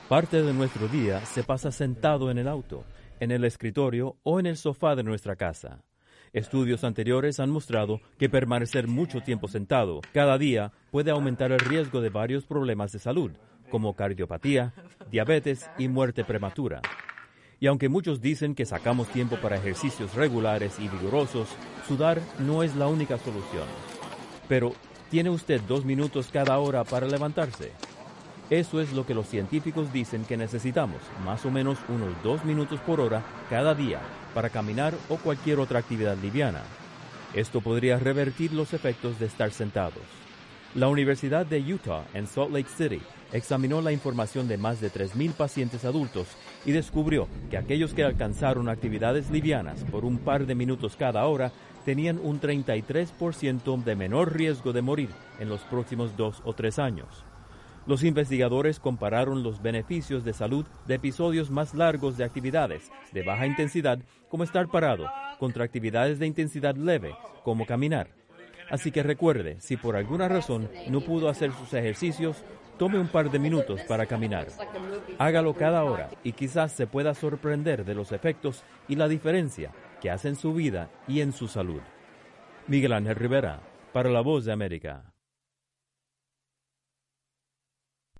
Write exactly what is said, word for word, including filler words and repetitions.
Parte de nuestro día se pasa sentado en el auto, en el escritorio o en el sofá de nuestra casa. Estudios anteriores han mostrado que permanecer mucho tiempo sentado cada día puede aumentar el riesgo de varios problemas de salud, como cardiopatía, diabetes y muerte prematura. Y aunque muchos dicen que sacamos tiempo para ejercicios regulares y vigorosos, sudar no es la única solución. Pero, ¿tiene usted dos minutos cada hora para levantarse? Eso es lo que los científicos dicen que necesitamos, más o menos unos dos minutos por hora cada día, para caminar o cualquier otra actividad liviana. Esto podría revertir los efectos de estar sentados. La Universidad de Utah, en Salt Lake City, examinó la información de más de tres mil pacientes adultos y descubrió que aquellos que alcanzaron actividades livianas por un par de minutos cada hora tenían un treinta y tres por ciento de menor riesgo de morir en los próximos dos o tres años. Los investigadores compararon los beneficios de salud de episodios más largos de actividades de baja intensidad, como estar parado, contra actividades de intensidad leve, como caminar. Así que recuerde, si por alguna razón no pudo hacer sus ejercicios, tome un par de minutos para caminar. Hágalo cada hora y quizás se pueda sorprender de los efectos y la diferencia que hace en su vida y en su salud. Miguel Ángel Rivera, para La Voz de América.